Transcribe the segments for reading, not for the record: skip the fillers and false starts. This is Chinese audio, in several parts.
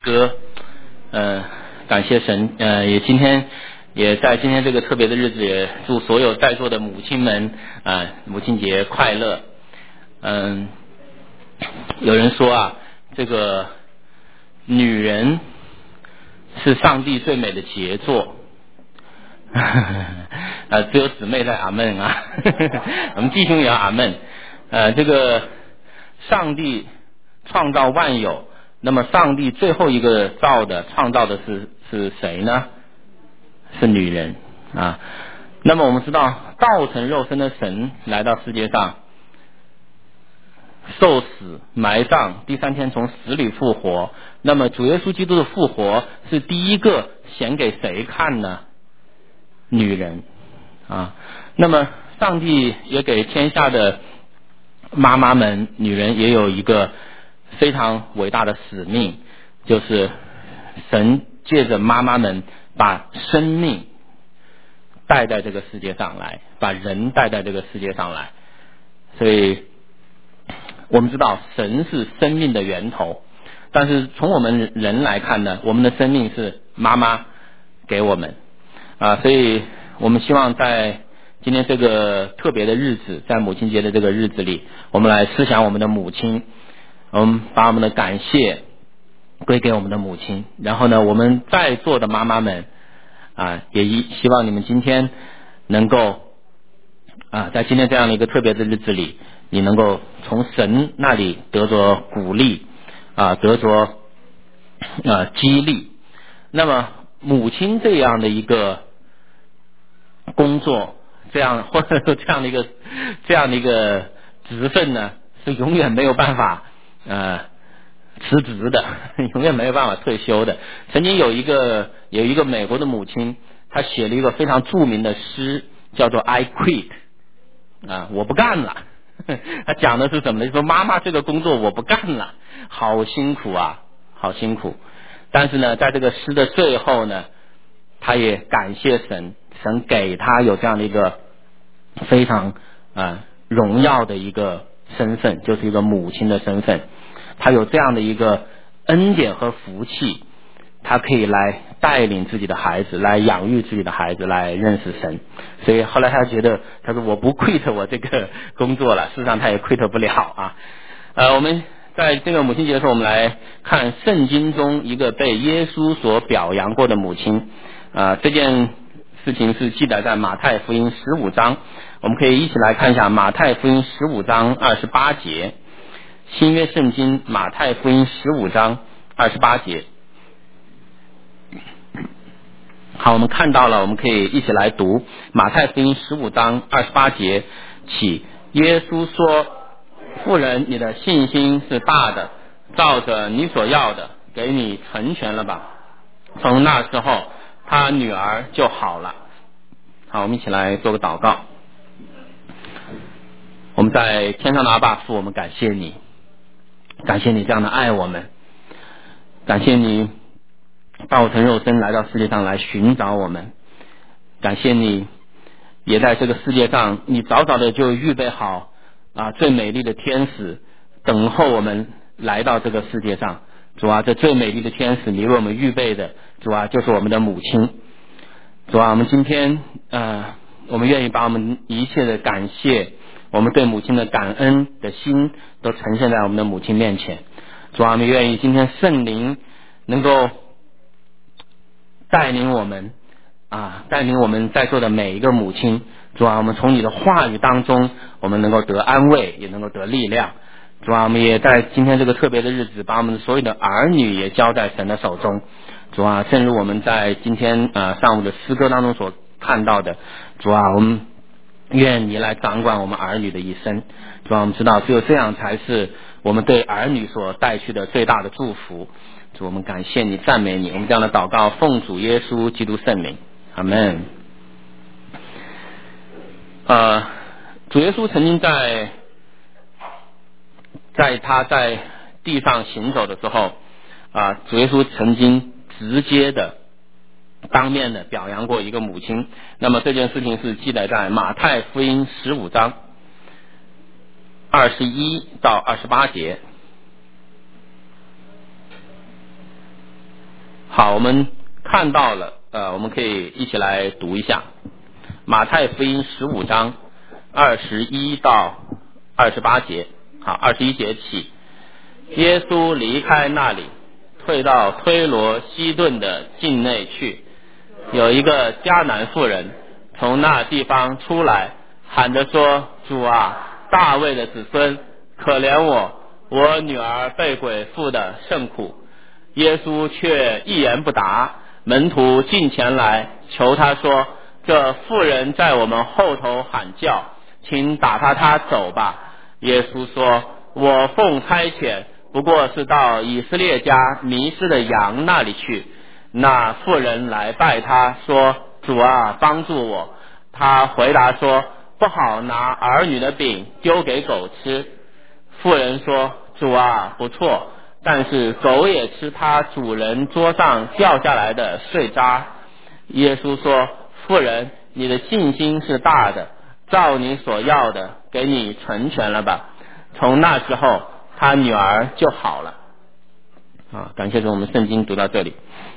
歌，感谢神，也在今天这个特别的日子，也祝所有在座的母亲们母亲节快乐。有人说啊，这个女人是上帝最美的杰作。只有姊妹在阿门啊，我们弟兄也要阿门。这个上帝创造万有，那么上帝最后一个创造的是谁呢？是女人啊。那么我们知道，道成肉身的神来到世界上，受死埋葬，第三天从死里复活。那么主耶稣基督的复活是第一个显给谁看呢？女人啊。那么上帝也给天下的妈妈们，女人也有一个非常伟大的使命，就是神借着妈妈们把生命带在这个世界上来，把人带在这个世界上来。所以我们知道神是生命的源头，但是从我们人来看呢，我们的生命是妈妈给我们所以我们希望在今天这个特别的日子，在母亲节的这个日子里，我们来思想我们的母亲，我们把我们的感谢归给我们的母亲。然后呢，我们在座的妈妈们也希望你们今天能够在今天这样的一个特别的日子里，你能够从神那里得着鼓励得着激励。那么母亲这样的一个工作，或者说这样的一个职分呢，是永远没有办法辞职的，永远没有办法退休的。曾经有一个美国的母亲，她写了一个非常著名的诗，叫做 I quit 我不干了。她讲的是什么呢？说妈妈这个工作我不干了，好辛苦啊，好辛苦。但是呢，在这个诗的最后呢，她也感谢神，神给她有这样的一个非常荣耀的一个身份，就是一个母亲的身份。她有这样的一个恩典和福气，她可以来带领自己的孩子，来养育自己的孩子，来认识神。所以后来她觉得，她说我不 quit 我这个工作了，事实上她也 quit 不了我们在这个母亲节的时候，我们来看圣经中一个被耶稣所表扬过的母亲这件事情是记载在马太福音15章，我们可以一起来看一下马太福音15章28节。新约圣经马太福音15章28节。好，我们看到了，我们可以一起来读马太福音15章28节起。耶稣说，妇人，你的信心是大的，照着你所要的给你成全了吧。从那时候他女儿就好了。好，我们一起来做个祷告。我们在天上的阿爸父，我们感谢你，感谢你这样的爱我们，感谢你道成肉身来到世界上来寻找我们，感谢你也在这个世界上，你早早的就预备好最美丽的天使等候我们来到这个世界上。主这最美丽的天使你为我们预备的，主就是我们的母亲。主我们今天我们愿意把我们一切的感谢，我们对母亲的感恩的心都呈现在我们的母亲面前。主我们愿意今天圣灵能够带领我们带领我们在座的每一个母亲。主我们从你的话语当中，我们能够得安慰，也能够得力量。主我们也在今天这个特别的日子，把我们所有的儿女也交在神的手中。主正如我们在今天上午的诗歌当中所看到的，主我们愿你来掌管我们儿女的一生。主我们知道只有这样才是我们对儿女所带去的最大的祝福。主我们感谢你，赞美你，我们这样的祷告奉主耶稣基督圣名，阿们。主耶稣曾经在他在地上行走的时候主耶稣曾经直接的当面的表扬过一个母亲。那么这件事情是记载在马太福音15章21到28节。 好，我们看到了，我们可以一起来读一下马太福音15章21到28节。好，21节起，耶稣离开那里，退到推罗西顿的境内去。有一个迦南妇人从那地方出来，喊着说：主啊，大卫的子孙，可怜我女儿被鬼附的甚苦。耶稣却一言不答。门徒进前来求他说：这妇人在我们后头喊叫，请打发她走吧。耶稣说：我奉差遣，不过是到以色列家迷失的羊那里去。那妇人来拜他说：主啊，帮助我。他回答说：不好拿儿女的饼丢给狗吃。妇人说：主啊，不错，但是狗也吃它主人桌上掉下来的碎渣。耶稣说：妇人，你的信心是大的，照你所要的给你成全了吧。从那时候他女儿就好了。感谢主，我们圣经读到这里。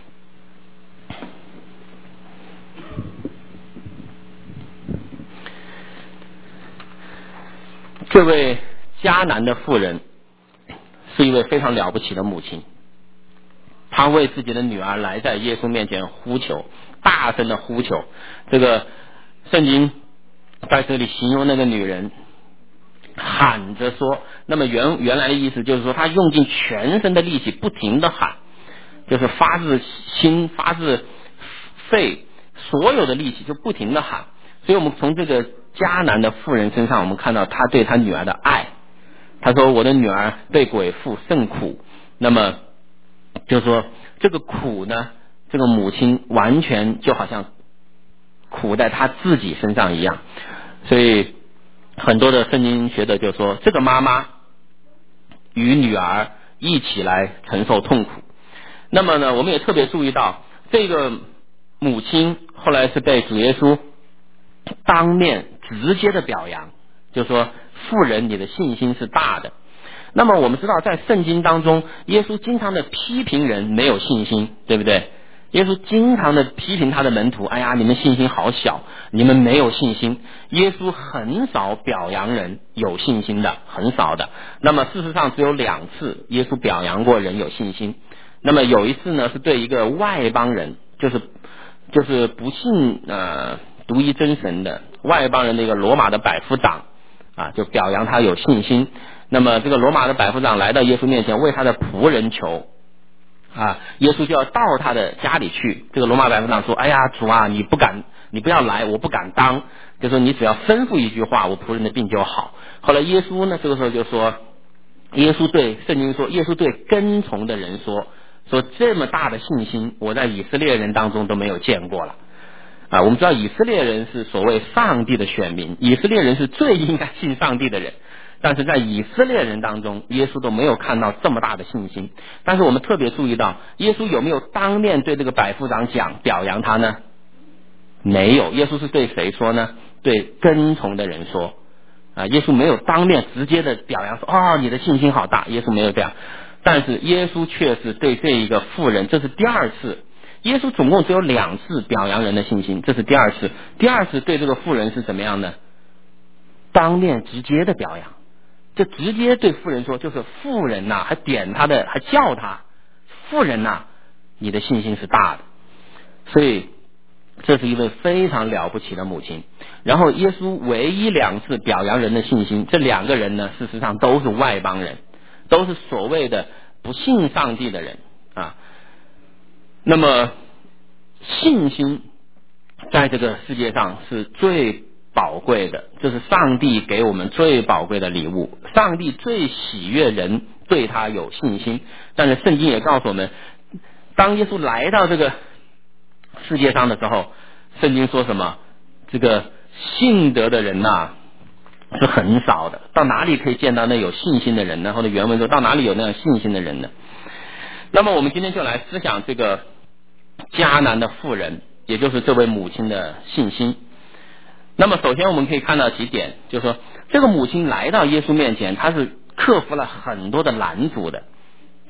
这位迦南的妇人是一位非常了不起的母亲，她为自己的女儿来在耶稣面前呼求，大声的呼求。这个圣经在这里形容那个女人喊着说，那么原来的意思就是说，她用尽全身的力气不停的喊，就是发自心发自肺所有的力气就不停的喊。所以我们从这个迦南的妇人身上，我们看到她对她女儿的爱。她说我的女儿被鬼附甚苦。那么就是说这个苦呢，这个母亲完全就好像苦在她自己身上一样。所以很多的圣经学者就说，这个妈妈与女儿一起来承受痛苦。那么呢，我们也特别注意到，这个母亲后来是被主耶稣当面直接的表扬，就说妇人，你的信心是大的。那么我们知道，在圣经当中，耶稣经常的批评人没有信心，对不对？耶稣经常的批评他的门徒，哎呀，你们信心好小，你们没有信心。耶稣很少表扬人有信心的，很少的。那么事实上只有2次耶稣表扬过人有信心。那么有一次呢，是对一个外邦人，就是不信独一真神的外邦人的一个罗马的百夫长就表扬他有信心。那么这个罗马的百夫长来到耶稣面前，为他的仆人求耶稣就要到他的家里去。这个罗马百夫长说：哎呀，主啊，你不要来，我不敢当，就说你只要吩咐一句话，我仆人的病就好。后来耶稣呢，这个时候就说，圣经说，耶稣对跟从的人说这么大的信心，我在以色列人当中都没有见过了。我们知道以色列人是所谓上帝的选民，以色列人是最应该信上帝的人，但是在以色列人当中，耶稣都没有看到这么大的信心。但是我们特别注意到，耶稣有没有当面对这个百夫长表扬他呢？没有。耶稣是对谁说呢？对跟从的人说耶稣没有当面直接的表扬说你的信心好大，耶稣没有这样。但是耶稣却是对这一个妇人，这是第2次。耶稣总共只有2次表扬人的信心，这是第2次。第2次对这个妇人是怎么样呢？当面直接的表扬，就直接对妇人说，就是妇人还点他的，还叫他妇人你的信心是大的。所以这是一位非常了不起的母亲。然后耶稣唯一2次表扬人的信心，这2个人呢，事实上都是外邦人，都是所谓的不信上帝的人那么信心在这个世界上是最宝贵的，这是上帝给我们最宝贵的礼物。上帝最喜悦人对他有信心。但是圣经也告诉我们，当耶稣来到这个世界上的时候，圣经说什么？这个信德的人是很少的。到哪里可以见到那有信心的人呢？或者原文说，到哪里有那样信心的人呢？那么我们今天就来思想这个迦南的妇人，也就是这位母亲的信心。那么首先我们可以看到几点，就是说这个母亲来到耶稣面前，她是克服了很多的拦阻的。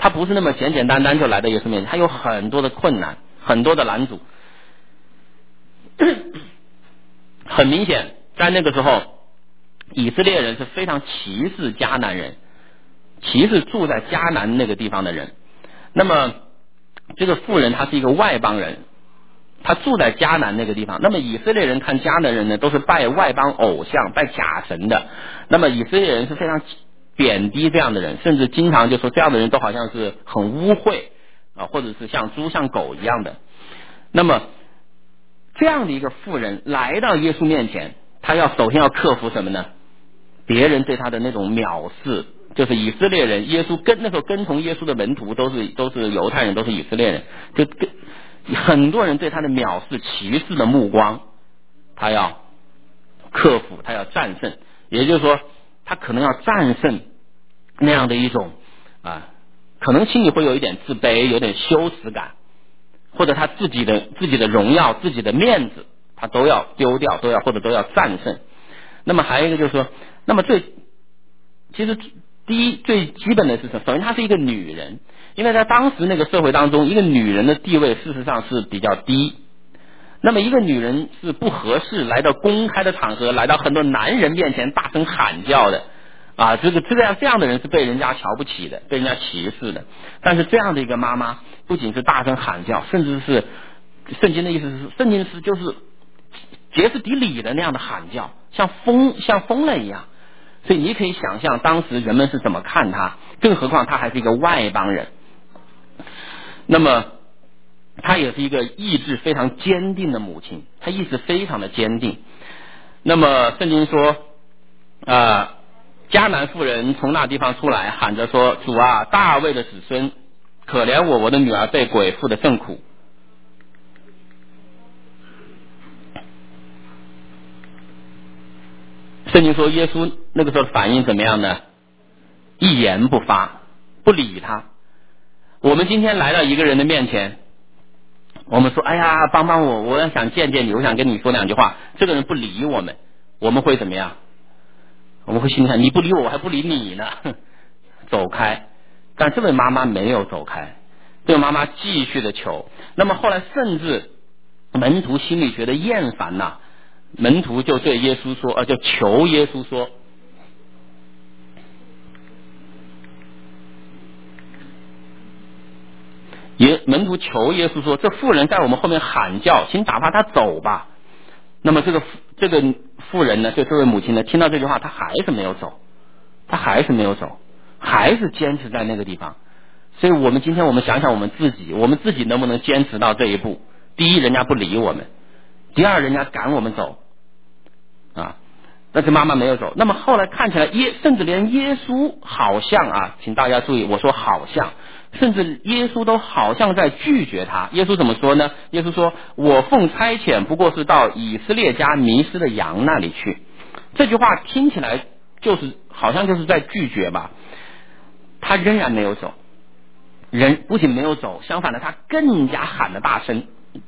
他不是那么简简单单就来到耶稣面前，他有很多的困难，很多的拦阻。很明显，在那个时候，以色列人是非常歧视迦南人，歧视住在迦南那个地方的人。那么这个妇人她是一个外邦人，她住在迦南那个地方。那么以色列人看迦南人呢，都是拜外邦偶像、拜假神的。那么以色列人是非常贬低这样的人，甚至经常就说这样的人都好像是很污秽啊，或者是像猪像狗一样的。那么这样的一个妇人来到耶稣面前，她首先要克服什么呢？别人对她的那种藐视，就是以色列人，耶稣那时候跟从耶稣的门徒都是犹太人，都是以色列人，就很多人对他的藐视、歧视的目光，他要克服，他要战胜。也就是说，他可能要战胜那样的一种可能心里会有一点自卑，有点羞耻感，或者他自己的荣耀、自己的面子，他都要丢掉，或者都要战胜。那么还有一个就是说，那么其实第一最基本的是什么？首先她是一个女人，因为在当时那个社会当中，一个女人的地位事实上是比较低。那么一个女人是不合适来到公开的场合，来到很多男人面前大声喊叫的这样的人是被人家瞧不起的，被人家歧视的。但是这样的一个妈妈不仅是大声喊叫，甚至是圣经的意思是，圣经是就是歇斯底里的那样的喊叫，像疯了一样。所以你可以想象当时人们是怎么看她，更何况她还是一个外邦人。那么她也是一个意志非常坚定的母亲，她意志非常的坚定。那么圣经说迦南妇人从那地方出来，喊着说：主啊，大卫的子孙，可怜我的女儿被鬼附的甚苦。圣经说耶稣那个时候的反应怎么样呢？一言不发，不理他。我们今天来到一个人的面前，我们说哎呀帮帮我，我想见见你，我想跟你说两句话，这个人不理我们，我们会怎么样？我们会心里想，你不理我，我还不理你呢，走开。但这位妈妈没有走开，这位妈妈继续的求。那么后来甚至门徒心里觉得厌烦了，门徒就对耶稣说就求耶稣说，门徒求耶稣说，这妇人在我们后面喊叫，请打发她走吧。那么这个妇人呢，就这位母亲呢，听到这句话，她还是没有走，还是坚持在那个地方。所以我们今天我们想想我们自己能不能坚持到这一步？第一，人家不理我们；第二，人家赶我们走但是妈妈没有走。那么后来看起来甚至连耶稣好像请大家注意，我说好像，甚至耶稣都好像在拒绝他。耶稣怎么说呢？耶稣说：我奉差遣不过是到以色列家迷失的羊那里去。这句话听起来好像就是在拒绝吧。他仍然没有走，人不仅没有走，相反的他更加喊得大声，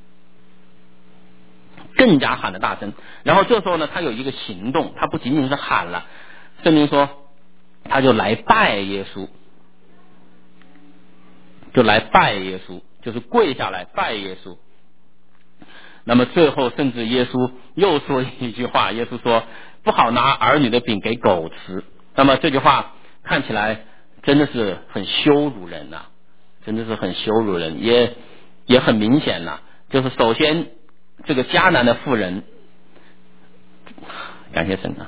然后这时候呢，他有一个行动，他不仅仅是喊了，圣经说他就来拜耶稣，就是跪下来拜耶稣。那么最后甚至耶稣又说一句话，耶稣说不好拿儿女的饼给狗吃。那么这句话看起来真的是很羞辱人真的是很羞辱人，也很明显就是首先这个迦南的妇人，感谢神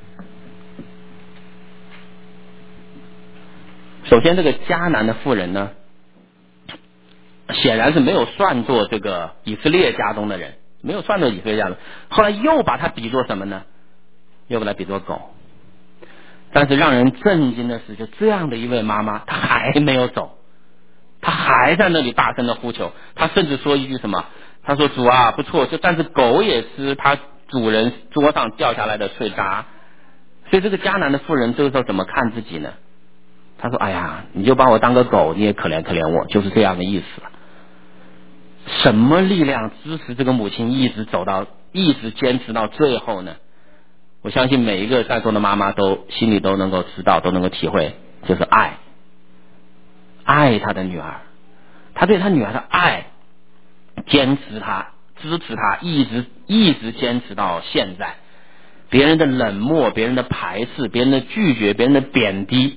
首先这个迦南的妇人呢，显然是没有算作这个以色列家中的人，后来又把他比作什么呢？又把他比作狗。但是让人震惊的是，就这样的一位妈妈，她还没有走，她还在那里大声的呼求。她甚至说一句什么？她说：主啊，不错，但是狗也吃她主人桌上掉下来的碎渣。所以这个迦南的妇人这个时候怎么看自己呢？她说：哎呀，你就把我当个狗，你也可怜可怜我，就是这样的意思。什么力量支持这个母亲一直坚持到最后呢？我相信每一个在座的妈妈心里都能够知道，都能够体会，就是爱。 爱他的女儿，他对他女儿的爱，坚持他，支持他，一直坚持到现在。别人的冷漠，别人的排斥，别人的拒绝，别人的贬低，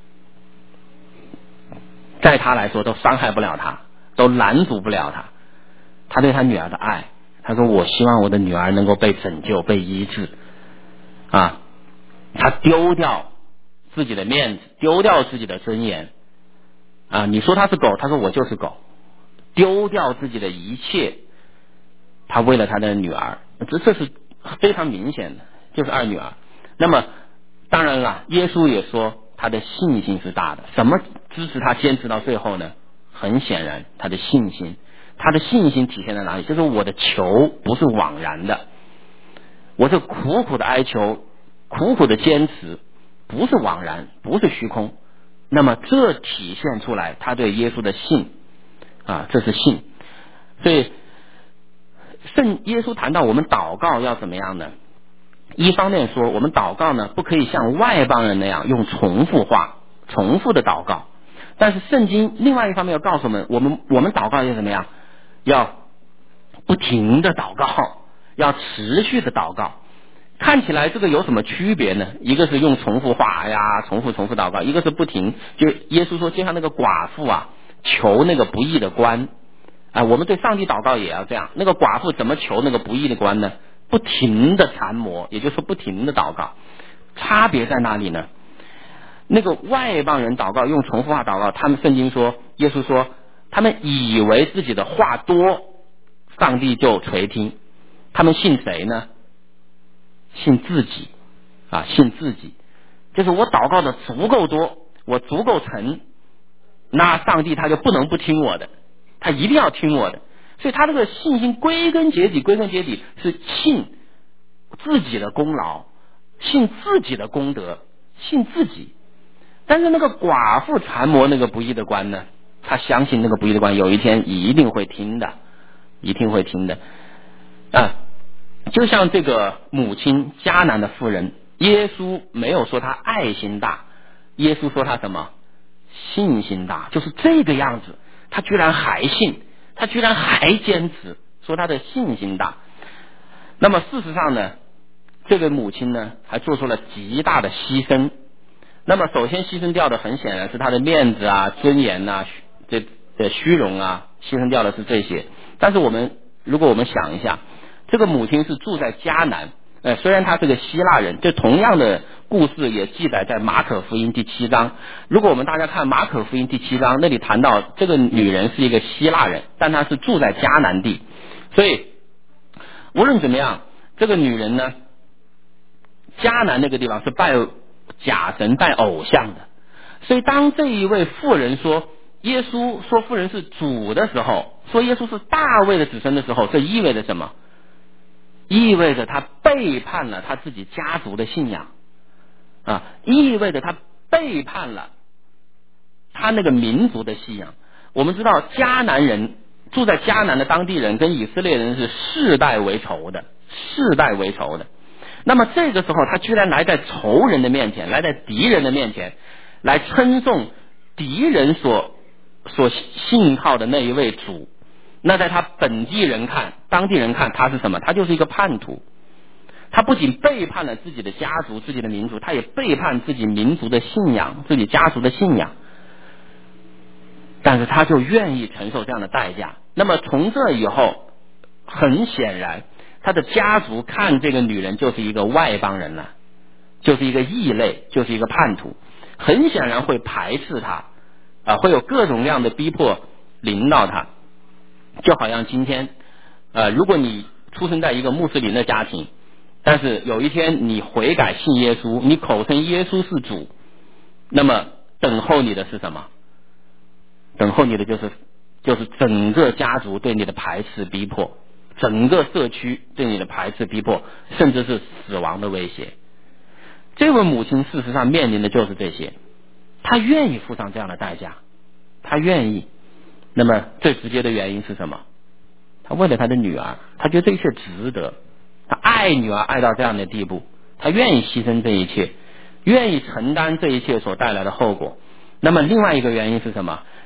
在他来说都伤害不了他，都拦阻不了他。他对他女儿的爱，他说我希望我的女儿能够被拯救，被医治啊。他丢掉自己的面子，丢掉自己的尊严啊。你说他是狗，他说我就是狗，丢掉自己的一切，他为了他的女儿，这是非常明显的，就是爱女儿。那么当然了，耶稣也说他的信心是大的。什么支持他坚持到最后呢？很显然他的信心。他的信心体现在哪里？就是我的求不是枉然的，我是苦苦的哀求，苦苦的坚持，不是枉然，不是虚空。那么这体现出来他对耶稣的信啊，这是信。所以圣耶稣谈到我们祷告要怎么样呢？一方面说我们祷告呢不可以像外邦人那样用重复话重复的祷告，但是圣经另外一方面要告诉我们祷告要怎么样？要不停的祷告，要持续的祷告。看起来这个有什么区别呢？一个是用重复话呀，重复祷告，一个是不停。就耶稣说就像那个寡妇啊，求那个不义的官啊，我们对上帝祷告也要这样。那个寡妇怎么求那个不义的官呢？不停的缠磨，也就是说不停的祷告。差别在哪里呢？那个外邦人祷告用重复话祷告，他们圣经说，耶稣说他们以为自己的话多，上帝就垂听。他们信谁呢？信自己啊，信自己。就是我祷告的足够多，我足够诚，那上帝他就不能不听我的，他一定要听我的。所以他这个信心归根结底是信自己的功劳，信自己的功德，信自己。但是那个寡妇缠磨那个不义的官呢，他相信那个不义的官有一天一定会听的，一定会听的啊。就像这个母亲迦南的妇人，耶稣没有说他爱心大，耶稣说他什么？信心大，就是这个样子。他居然还信，他居然还坚持，说他的信心大。那么事实上呢，这位母亲呢还做出了极大的牺牲。那么首先牺牲掉的很显然是他的面子啊、尊严啊、虚荣啊，牺牲掉的是这些。但是如果我们想一下，这个母亲是住在迦南，虽然她是个希腊人，这同样的故事也记载在马可福音第7章。如果我们大家看马可福音第7章，那里谈到这个女人是一个希腊人，但她是住在迦南地。所以无论怎么样，这个女人呢，迦南那个地方是拜假神拜偶像的。所以当这一位妇人说耶稣说妇人是主的时候，说耶稣是大卫的子孙的时候，这意味着什么？意味着他背叛了他自己家族的信仰啊，意味着他背叛了他那个民族的信仰。我们知道迦南人，住在迦南的当地人跟以色列人是世代为仇的。那么这个时候他居然来在仇人的面前，来在敌人的面前，来称颂敌人所信靠的那一位主。那在他本地人看，当地人看，他是什么？他就是一个叛徒。他不仅背叛了自己的家族、自己的民族，他也背叛自己民族的信仰、自己家族的信仰。但是他就愿意承受这样的代价。那么从这以后，很显然他的家族看这个女人就是一个外邦人了，就是一个异类，就是一个叛徒，很显然会排斥他啊，会有各种各样的逼迫临到他。就好像今天如果你出生在一个穆斯林的家庭，但是有一天你悔改信耶稣，你口称耶稣是主，那么等候你的是什么？等候你的就是整个家族对你的排斥逼迫，整个社区对你的排斥逼迫，甚至是死亡的威胁。这位母亲事实上面临的就是这些，她愿意付上这样的代价，她愿意。那么最直接的原因是什么？他为了他的女儿，他觉得这一切值得，他爱女儿爱到这样的地步，他愿意牺牲这一切，愿意承担这一切所带来的后果。那么另外一个原因是什么？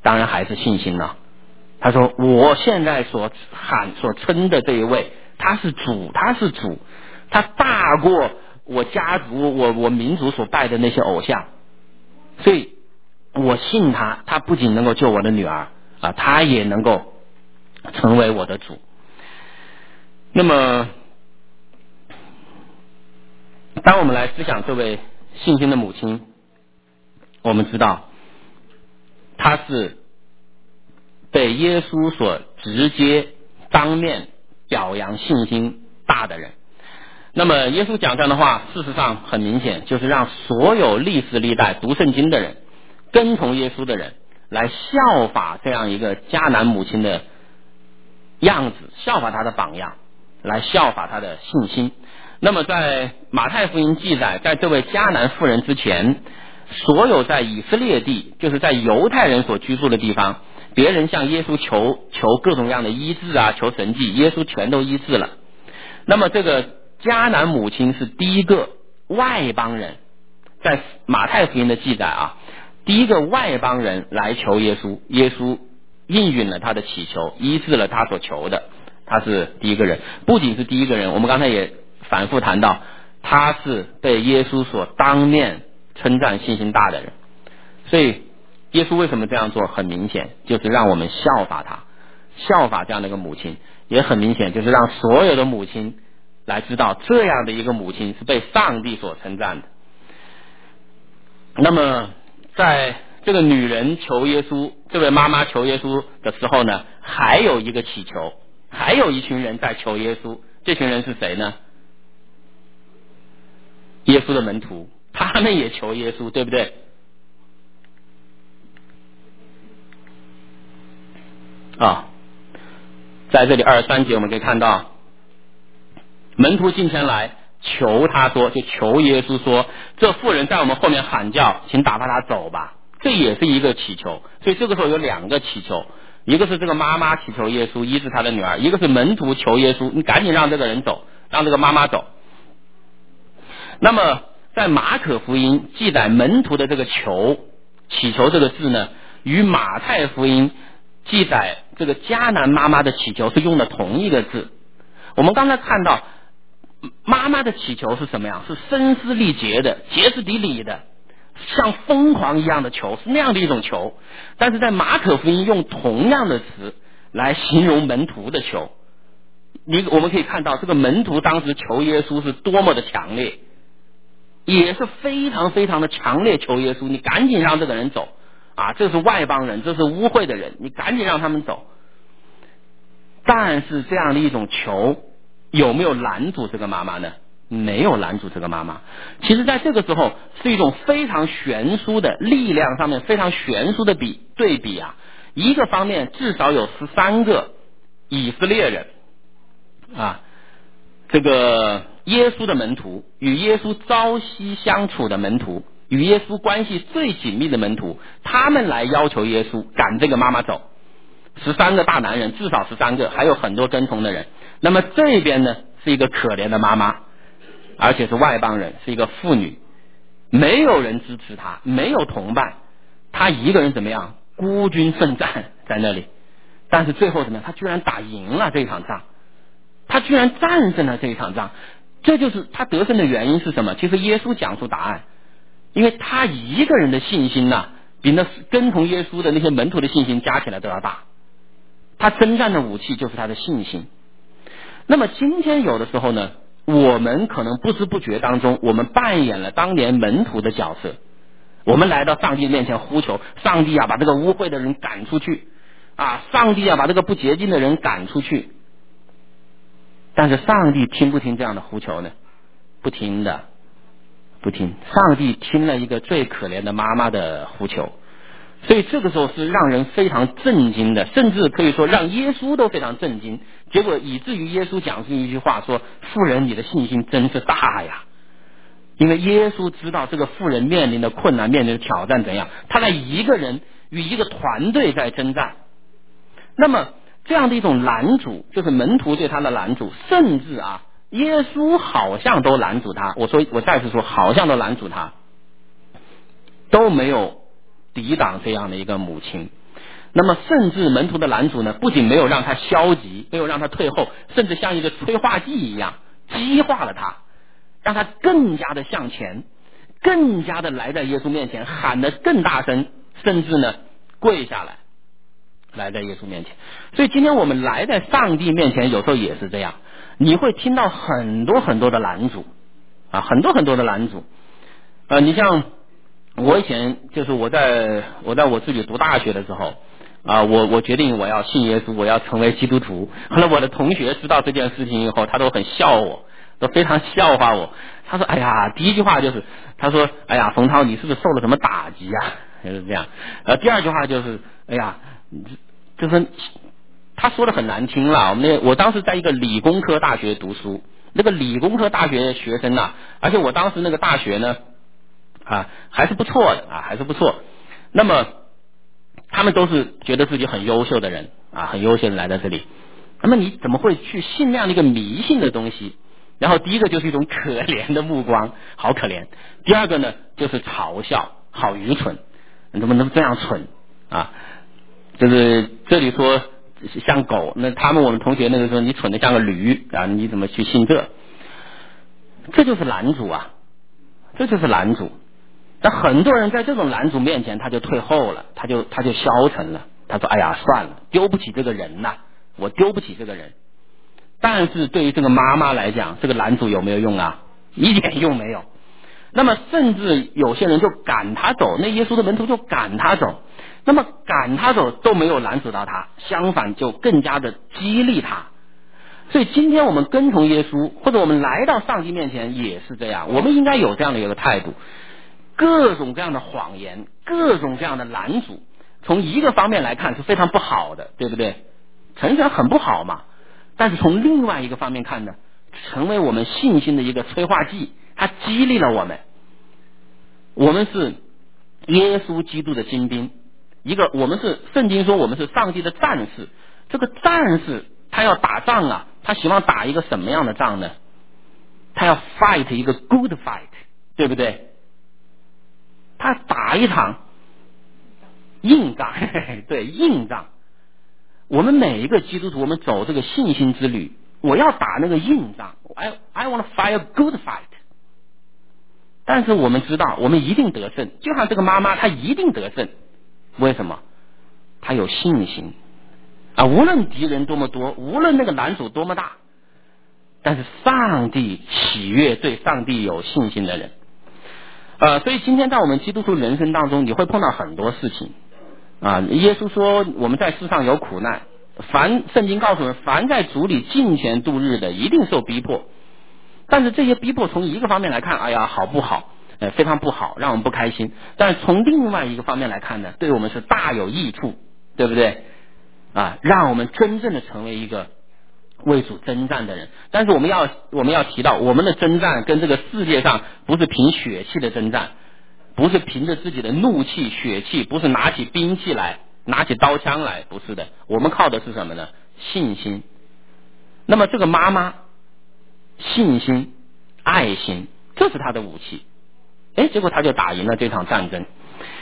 当然还是信心了。他说我现在所称的这一位，他是主，他大过我家族我民族所拜的那些偶像，所以我信他，他不仅能够救我的女儿啊，他也能够成为我的主。那么当我们来思想这位信心的母亲，我们知道她是被耶稣所直接当面表扬信心大的人。那么耶稣讲这样的话，事实上很明显就是让所有历世历代读圣经的人，跟从耶稣的人来效法这样一个迦南母亲的样子，效法她的榜样，来效法她的信心。那么在马太福音记载，在这位迦南妇人之前，所有在以色列地，就是在犹太人所居住的地方，别人向耶稣求各种各样的医治啊，求神迹，耶稣全都医治了。那么这个迦南母亲是第一个外邦人，在马太福音的记载啊，第一个外邦人来求耶稣，耶稣应允了他的祈求，医治了他所求的，他是第一个人。不仅是第一个人，我们刚才也反复谈到，他是被耶稣所当面称赞信心大的人。所以耶稣为什么这样做，很明显就是让我们效法他，效法这样的一个母亲，也很明显就是让所有的母亲来知道这样的一个母亲是被上帝所称赞的。那么在这个女人求耶稣，这位妈妈求耶稣的时候呢，还有一个祈求，还有一群人在求耶稣。这群人是谁呢？耶稣的门徒，他们也求耶稣，对不对？在这里23节我们可以看到，门徒进前来求他说，就求耶稣说，这妇人在我们后面喊叫，请打发他走吧。这也是一个祈求。所以这个时候有两个祈求，一个是这个妈妈祈求耶稣医治他的女儿，一个是门徒求耶稣，你赶紧让这个人走，让这个妈妈走。那么在马可福音记载门徒的这个祈求这个字呢，与马太福音记载这个迦南妈妈的祈求是用的同一个字。我们刚才看到妈妈的祈求是什么样？是声嘶力竭的，歇斯底里的，像疯狂一样的求，是那样的一种求。但是在马可福音用同样的词来形容门徒的求，我们可以看到这个门徒当时求耶稣是多么的强烈，也是非常非常的强烈求耶稣，你赶紧让这个人走啊！这是外邦人，这是污秽的人，你赶紧让他们走。但是这样的一种求有没有拦阻这个妈妈呢？没有拦阻这个妈妈。其实在这个时候是一种非常悬殊的力量上面非常悬殊的对比啊。一个方面至少有13个以色列人啊，这个耶稣的门徒，与耶稣朝夕相处的门徒，与耶稣关系最紧密的门徒，他们来要求耶稣赶这个妈妈走。13个大男人，至少13个，还有很多跟从的人。那么这边呢是一个可怜的妈妈，而且是外邦人，是一个妇女，没有人支持她，没有同伴，她一个人怎么样？孤军奋战在那里。但是最后怎么样？她居然打赢了这场仗，她居然战胜了这一场仗。这就是她得胜的原因是什么？其实耶稣讲出答案，因为她一个人的信心呢，比那跟从耶稣的那些门徒的信心加起来都要大。他征战的武器就是他的信心。那么今天有的时候呢，我们可能不知不觉当中，我们扮演了当年门徒的角色。我们来到上帝面前呼求，上帝啊，把这个污秽的人赶出去啊，上帝啊，把这个不洁净的人赶出去。但是上帝听不听这样的呼求呢？不听的，不听。上帝听了一个最可怜的妈妈的呼求。所以这个时候是让人非常震惊的，甚至可以说让耶稣都非常震惊。结果以至于耶稣讲出一句话说，妇人你的信心真是大呀。因为耶稣知道这个妇人面临的困难，面临的挑战怎样，他在一个人与一个团队在征战。那么这样的一种拦阻，就是门徒对他的拦阻，甚至耶稣好像都拦阻他，我再次说好像都拦阻他，都没有抵挡这样的一个母亲。 那么甚至门徒的拦阻呢，不仅没有让他消极，没有让他退后，甚至像一个催化剂一样激化了他，让他更加的向前，更加的来在耶稣面前喊得更大声，甚至呢跪下来在耶稣面前。所以今天我们来在上帝面前，有时候也是这样，你会听到很多很多的拦阻啊，很多很多的拦阻。你像我以前就是我在我自己读大学的时候啊，我决定我要信耶稣，我要成为基督徒。后来我的同学知道这件事情以后，他都很笑我，都非常笑话我。他说：“哎呀，第一句话就是他说，哎呀，冯涛，你是不是受了什么打击呀？”就是这样。第二句话就是，哎呀，就是他说的很难听了。我当时在一个理工科大学读书，那个理工科大学学生呐，而且我当时那个大学呢还是不错的还是不错。那么他们都是觉得自己很优秀的人很优秀的来到这里。那么你怎么会去信那样的一个迷信的东西？然后第一个就是一种可怜的目光，好可怜。第二个呢就是嘲笑，好愚蠢，你怎么能这样蠢啊？就是这里说像狗，那我们同学那个时候你蠢得像个驴啊，你怎么去信这？这就是拦阻啊，这就是拦阻。那很多人在这种拦阻面前他就退后了，他就消沉了，他说：“哎呀，算了，丢不起这个人呐，我丢不起这个人。”但是对于这个妈妈来讲，这个拦阻有没有用啊？一点用没有。那么甚至有些人就赶他走，那耶稣的门徒就赶他走，那么赶他走都没有拦阻到他，相反就更加的激励他。所以今天我们跟从耶稣，或者我们来到上帝面前也是这样，我们应该有这样的一个态度。各种各样的谎言，各种各样的拦阻，从一个方面来看是非常不好的，对不对？诚然很不好嘛。但是从另外一个方面看呢，成为我们信心的一个催化剂，它激励了我们。我们是耶稣基督的精兵，我们是圣经说我们是上帝的战士。这个战士他要打仗啊，他希望打一个什么样的仗呢？他要 fight 一个 good fight， 对不对？他打一场硬仗，对，硬仗。我们每一个基督徒，我们走这个信心之旅，我要打那个硬仗。I want to fight a good fight。但是我们知道，我们一定得胜。就像这个妈妈，她一定得胜。为什么？她有信心无论敌人多么多，无论那个拦阻多么大，但是上帝喜悦对上帝有信心的人。所以今天在我们基督徒人生当中，你会碰到很多事情耶稣说我们在世上有苦难，圣经告诉我们，凡在主里敬虔度日的，一定受逼迫。但是这些逼迫从一个方面来看，哎呀，好不好？非常不好，让我们不开心。但是从另外一个方面来看呢，对我们是大有益处，对不对？让我们真正的成为一个为主征战的人。但是我们要提到，我们的征战跟这个世界上不是凭血气的征战，不是凭着自己的怒气血气，不是拿起兵器来，拿起刀枪来，不是的。我们靠的是什么呢？信心。那么这个妈妈信心爱心，这是她的武器。结果她就打赢了这场战争。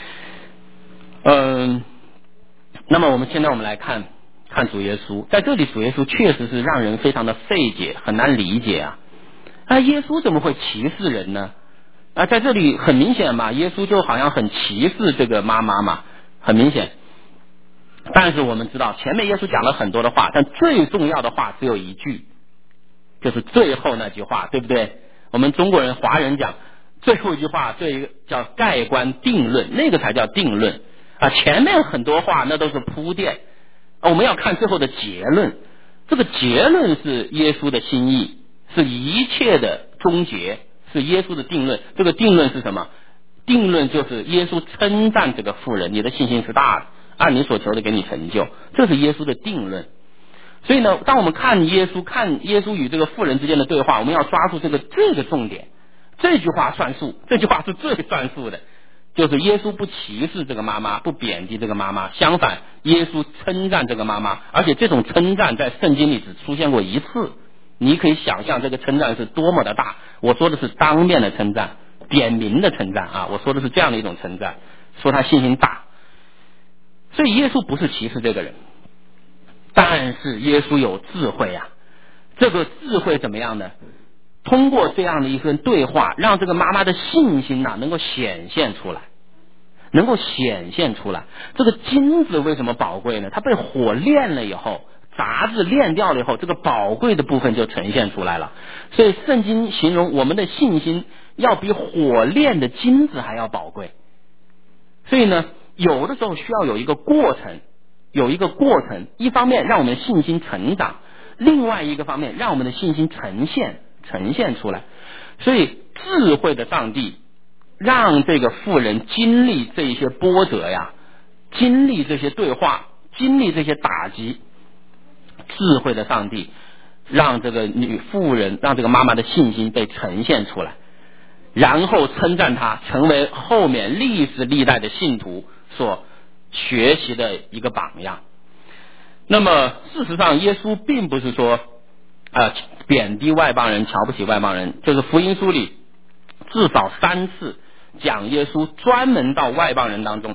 那么现在我们来看主耶稣，在这里主耶稣确实是让人非常的费解，很难理解耶稣怎么会歧视人呢？在这里很明显嘛，耶稣就好像很歧视这个妈妈嘛，很明显。但是我们知道前面耶稣讲了很多的话，但最重要的话只有一句，就是最后那句话，对不对？我们中国人华人讲最后一句话，叫盖棺定论，那个才叫定论前面很多话那都是铺垫我们要看最后的结论。这个结论是耶稣的心意，是一切的终结，是耶稣的定论。这个定论是什么？定论就是耶稣称赞这个妇人，你的信心是大的，按你所求的给你成就，这是耶稣的定论。所以呢，当我们看耶稣与这个妇人之间的对话，我们要抓住这个重点，这句话算数，这句话是最算数的，就是耶稣不歧视这个妈妈，不贬低这个妈妈，相反耶稣称赞这个妈妈，而且这种称赞在圣经里只出现过一次。你可以想象这个称赞是多么的大，我说的是当面的称赞，点名的称赞我说的是这样的一种称赞，说他信心大。 所以耶稣不是歧视这个人，但是耶稣有智慧啊。这个智慧怎么样呢？通过这样的一份对话，让这个妈妈的信心能够显现出来，能够显现出来。这个金子为什么宝贵呢？它被火炼了以后，杂质炼掉了以后，这个宝贵的部分就呈现出来了。所以圣经形容我们的信心要比火炼的金子还要宝贵。所以呢，有的时候需要有一个过程，一方面让我们信心成长，另外一个方面让我们的信心呈现出来。所以智慧的上帝让这个妇人经历这一些波折呀，经历这些对话，经历这些打击。智慧的上帝让这个女妇人，让这个妈妈的信心被呈现出来，然后称赞她成为后面历史历代的信徒所学习的一个榜样。那么事实上耶稣并不是说贬低外邦人，瞧不起外邦人，就是福音书里至少3次讲耶稣专门到外邦人当中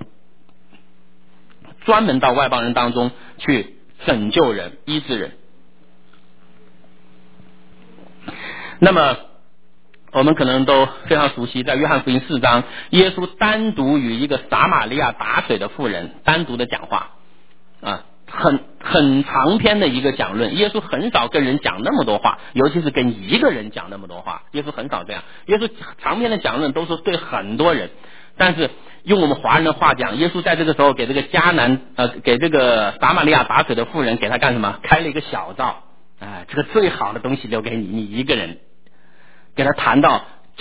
去拯救人，医治人。那么我们可能都非常熟悉，在约翰福音4章，耶稣单独与一个撒玛利亚打水的妇人单独的讲话很长篇的一个讲论。耶稣很少跟人讲那么多话，尤其是跟一个人讲那么多话，耶稣很少这样。耶稣长篇的讲论都是对很多人，但是用我们华人的话讲，耶稣在这个时候给这个给这个撒玛利亚打水的妇人，给他干什么？开了一个小灶，这个最好的东西留给你一个人，给他谈到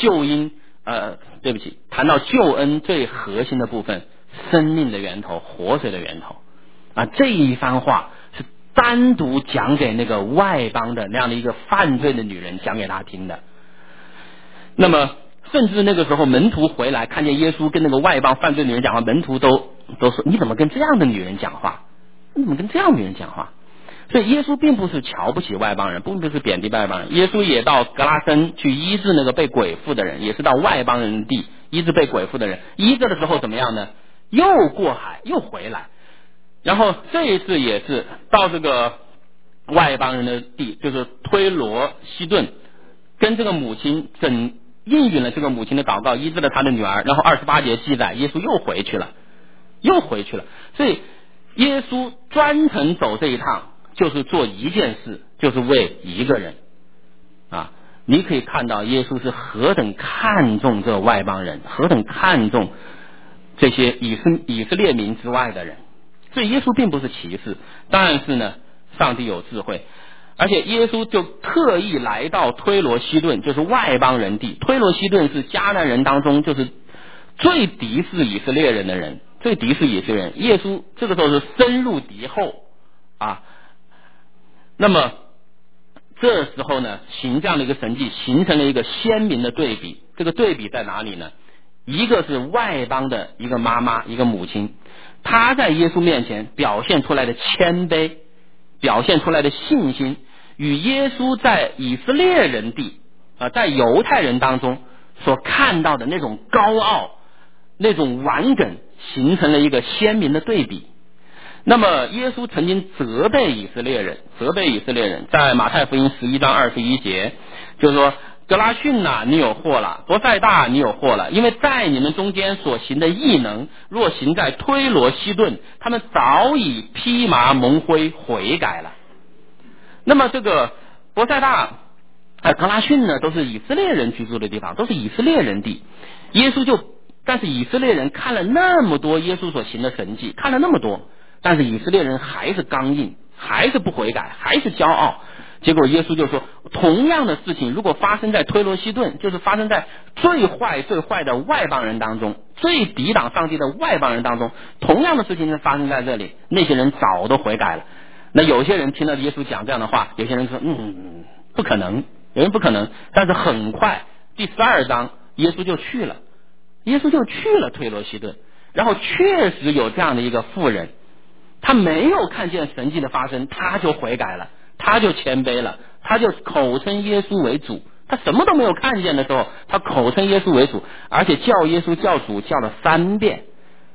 谈到救恩最核心的部分，生命的源头，活水的源头这一番话是单独讲给那个外邦的那样的一个犯罪的女人讲给他听的。那么甚至那个时候门徒回来看见耶稣跟那个外邦犯罪女人讲话，门徒都说你怎么跟这样的女人讲话？所以耶稣并不是瞧不起外邦人，并不是贬低外邦人。耶稣也到格拉森去医治那个被鬼附的人，也是到外邦人的地医治被鬼附的人。医治的时候怎么样呢？又过海又回来，然后这一次也是到这个外邦人的地，就是推罗西顿，跟这个母亲应允了这个母亲的祷告，医治了他的女儿。然后28节记载，耶稣又回去了。所以耶稣专程走这一趟，就是做一件事，就是为一个人你可以看到耶稣是何等看重这外邦人，何等看重这些以色列民之外的人。所以耶稣并不是歧视，但是呢，上帝有智慧，而且耶稣就特意来到推罗西顿，就是外邦人地。推罗西顿是迦南人当中就是最敌视以色列人的人，耶稣这个时候是深入敌后那么这时候呢，行这样的一个神迹，形成了一个鲜明的对比。这个对比在哪里呢？一个是外邦的一个妈妈，一个母亲，她在耶稣面前表现出来的谦卑，表现出来的信心，与耶稣在以色列人地在犹太人当中所看到的那种高傲，那种顽梗，形成了一个鲜明的对比。那么耶稣曾经责备以色列人，在马太福音11章21节就是说，格拉逊你有祸了，伯赛大你有祸了，因为在你们中间所行的异能，若行在推罗西顿，他们早已披麻蒙灰悔改了。那么这个伯赛大格拉逊呢，都是以色列人居住的地方，都是以色列人地。但是以色列人看了那么多耶稣所行的神迹，看了那么多，但是以色列人还是刚硬，还是不悔改，还是骄傲。结果耶稣就说，同样的事情如果发生在推罗西顿，就是发生在最坏的外邦人当中，最抵挡上帝的外邦人当中，同样的事情发生在这里，那些人早都悔改了。那有些人听了耶稣讲这样的话，有些人说不可能，有人不可能。但是很快第12章耶稣就去了推罗西顿，然后确实有这样的一个妇人，他没有看见神迹的发生，他就悔改了，他就谦卑了，他就口称耶稣为主。他什么都没有看见的时候，他口称耶稣为主，而且叫耶稣叫主叫了3遍。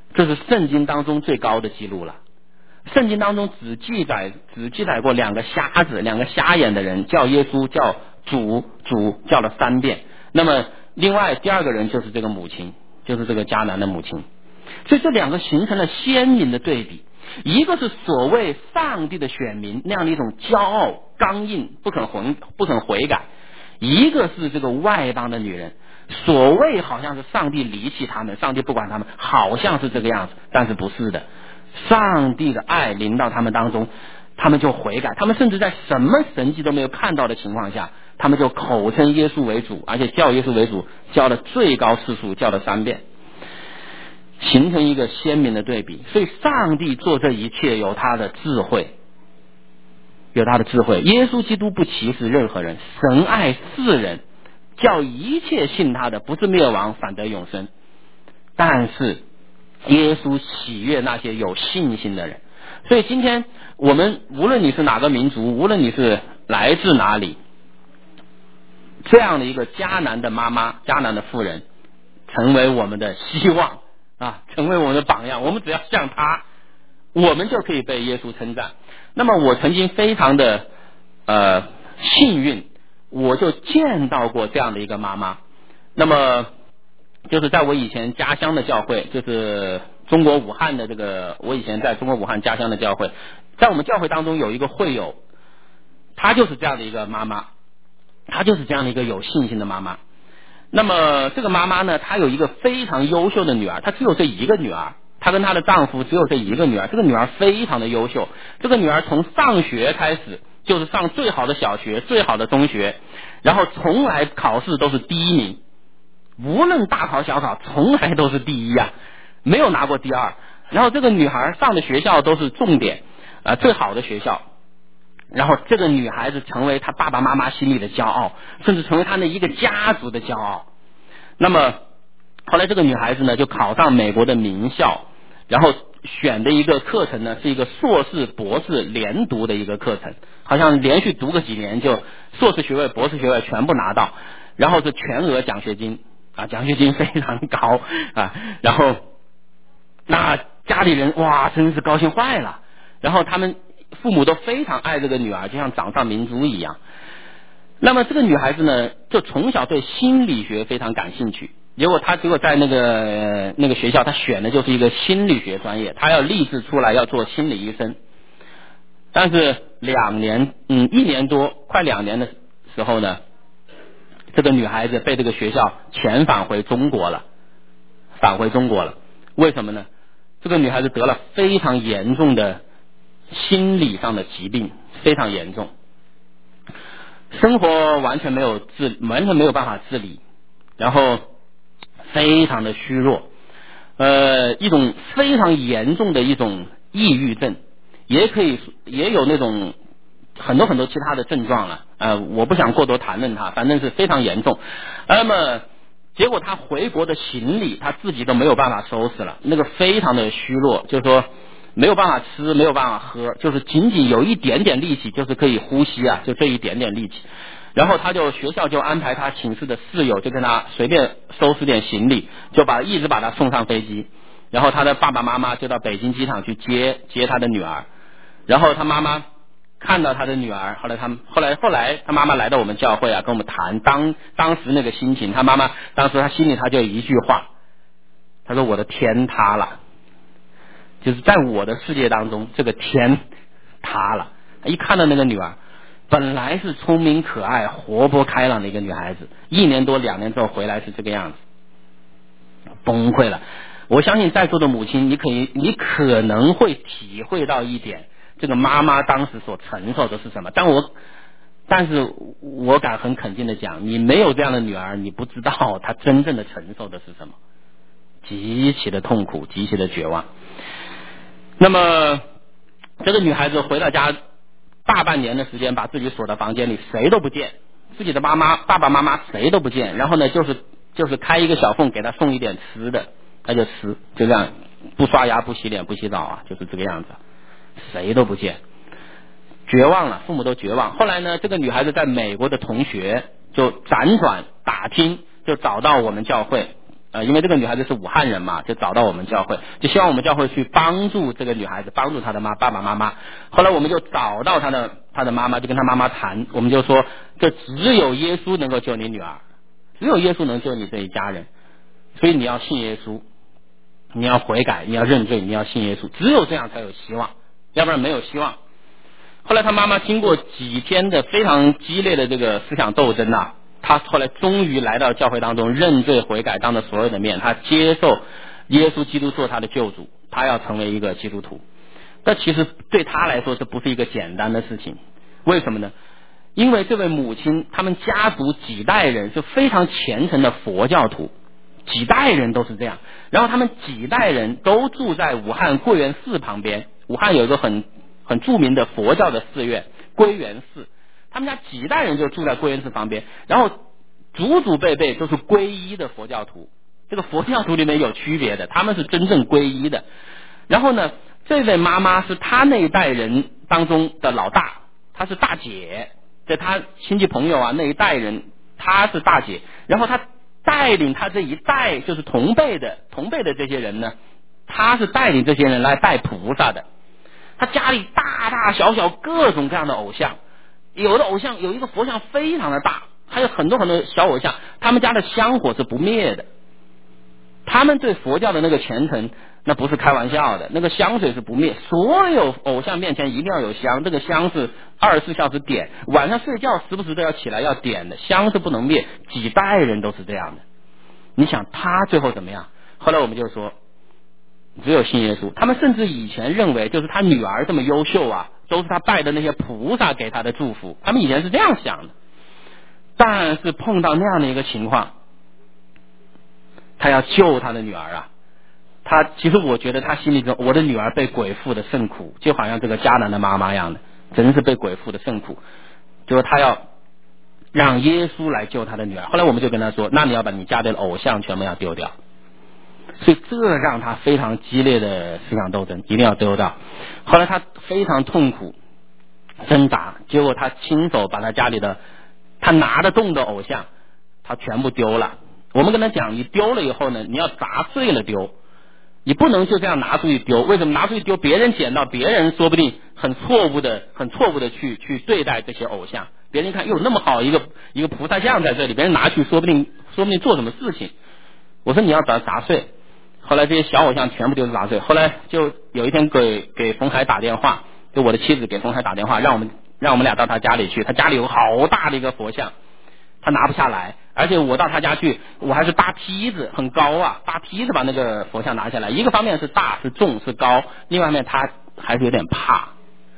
这是圣经当中最高的记录了。圣经当中只记载过两个瞎子，两个瞎眼的人叫耶稣叫主叫了3遍。那么另外第二个人就是这个母亲，就是这个迦南的母亲。所以这两个形成了鲜明的对比，一个是所谓上帝的选民那样的一种骄傲刚硬不肯悔改，一个是这个外邦的女人，所谓好像是上帝离弃他们，上帝不管他们，好像是这个样子，但是不是的。上帝的爱临到他们当中，他们就悔改，他们甚至在什么神迹都没有看到的情况下，他们就口称耶稣为主，而且叫耶稣为主叫了最高次数，叫了3遍，形成一个鲜明的对比。所以上帝做这一切有他的智慧，有他的智慧。耶稣基督不歧视任何人，神爱世人，叫一切信他的不是灭亡，反得永生。但是耶稣喜悦那些有信心的人。所以今天我们无论你是哪个民族，无论你是来自哪里，这样的一个迦南的妈妈，迦南的妇人成为我们的希望啊，成为我们的榜样。我们只要像她，我们就可以被耶稣称赞。那么我曾经非常的幸运，我就见到过这样的一个妈妈。那么就是在我以前家乡的教会，就是中国武汉的这个，我以前在中国武汉家乡的教会，在我们教会当中有一个会友，她就是这样的一个妈妈，她就是这样的一个有信心的妈妈。那么这个妈妈呢，她有一个非常优秀的女儿，她只有这一个女儿，她跟她的丈夫只有这一个女儿，这个女儿非常的优秀，这个女儿从上学开始就是上最好的小学，最好的中学，然后从来考试都是第1名，无论大考小考从来都是第1啊，没有拿过第2。然后这个女孩上的学校都是重点最好的学校，然后这个女孩子成为她爸爸妈妈心里的骄傲，甚至成为她那一个家族的骄傲。那么后来这个女孩子呢就考上美国的名校，然后选的一个课程呢是一个硕士博士连读的一个课程，好像连续读个几年就硕士学位博士学位全部拿到，然后是全额奖学金啊，奖学金非常高啊，然后那家里人哇真是高兴坏了，然后他们父母都非常爱这个女儿，就像掌上明珠一样。那么这个女孩子呢就从小对心理学非常感兴趣，结果在那个学校她选的就是一个心理学专业，她要立志出来要做心理医生。但是1年多快2年的时候呢，这个女孩子被这个学校返回中国了。为什么呢？这个女孩子得了非常严重的心理上的疾病，非常严重，生活完全没有办法自理，然后非常的虚弱，一种非常严重的一种抑郁症，也有那种很多其他的症状了，我不想过多谈论它，反正是非常严重。那么结果他回国的行李他自己都没有办法收拾了，那个非常的虚弱，就是说没有办法吃，没有办法喝，就是仅仅有一点点力气，就是可以呼吸啊，就这一点点力气。然后学校就安排他寝室的室友就跟他随便收拾点行李，就一直把他送上飞机。然后他的爸爸妈妈就到北京机场去接他的女儿。然后他妈妈看到他的女儿，后来他妈妈来到我们教会啊，跟我们谈当时那个心情。他妈妈当时他心里他就一句话，他说我的天塌了，就是在我的世界当中这个天塌了。一看到那个女儿本来是聪明可爱活泼开朗的一个女孩子，1年多2年之后回来是这个样子，崩溃了。我相信在座的母亲你可能会体会到一点这个妈妈当时所承受的是什么，但是我敢很肯定的讲，你没有这样的女儿，你不知道她真正的承受的是什么，极其的痛苦，极其的绝望。那么这个女孩子回到家大半年的时间，把自己锁在房间里，谁都不见，自己的爸爸妈妈谁都不见。然后呢就是开一个小缝给她送一点吃的，她就吃，就这样不刷牙不洗脸不洗澡啊，就是这个样子，谁都不见，绝望了，父母都绝望。后来呢，这个女孩子在美国的同学就辗转打听，就找到我们教会， 因为这个女孩子是武汉人嘛，就找到我们教会，就希望我们教会去帮助这个女孩子，帮助她的爸爸妈妈。后来我们就找到她的妈妈，就跟她妈妈谈，我们就说，这只有耶稣能够救你女儿，只有耶稣能救你这一家人，所以你要信耶稣，你要悔改，你要认罪，你要信耶稣，只有这样才有希望，要不然没有希望。后来他妈妈经过几天的非常激烈的这个思想斗争啊，他后来终于来到教会当中认罪悔改，当着所有的面，他接受耶稣基督做他的救主，他要成为一个基督徒。但其实对他来说这不是一个简单的事情，为什么呢？因为这位母亲他们家族几代人是非常虔诚的佛教徒，几代人都是这样，然后他们几代人都住在武汉桂园寺旁边。武汉有一个很著名的佛教的寺院桂园寺，他们家几代人就住在桂园寺旁边，然后祖祖辈辈都是皈依的佛教徒。这个佛教徒里面有区别的，他们是真正皈依的。然后呢，这位妈妈是他那一代人当中的老大，她是大姐，在他亲戚朋友啊那一代人，她是大姐。然后她带领他这一代就是同辈的这些人呢，他是带领这些人来拜菩萨的。他家里大大小小各种各样的偶像，有的偶像有一个佛像非常的大，还有很多很多小偶像，他们家的香火是不灭的。他们对佛教的那个虔诚那不是开玩笑的，那个香水是不灭，所有偶像面前一定要有香，这个香是24小时点，晚上睡觉时不时都要起来要点的，香是不能灭，几代人都是这样的。你想他最后怎么样？后来我们就说只有信耶稣。他们甚至以前认为就是他女儿这么优秀啊，都是他拜的那些菩萨给他的祝福，他们以前是这样想的。但是碰到那样的一个情况，他要救他的女儿啊，其实我觉得他心里中，我的女儿被鬼附的甚苦，就好像这个迦南的妈妈一样的，真是被鬼附的甚苦，就是他要让耶稣来救他的女儿。后来我们就跟他说，那你要把你家里的偶像全部要丢掉。所以这让他非常激烈的思想斗争，一定要丢掉。后来他非常痛苦挣扎，结果他亲手把他家里的他拿得动的偶像他全部丢了。我们跟他讲，你丢了以后呢，你要砸碎了丢，你不能就这样拿出去丢。为什么拿出去丢？别人捡到，别人说不定很错误的去对待这些偶像。别人一看，哟，那么好一个菩萨像在这里，别人拿去说不定做什么事情。我说你要把它砸碎。后来这些小偶像全部丢砸碎。后来就有一天给冯海打电话，就我的妻子给冯海打电话，让我们俩到他家里去。他家里有好大的一个佛像，他拿不下来，而且我到他家去，我还是搭梯子，很高啊，搭梯子把那个佛像拿下来。一个方面是大是重是高，另外一面他还是有点怕。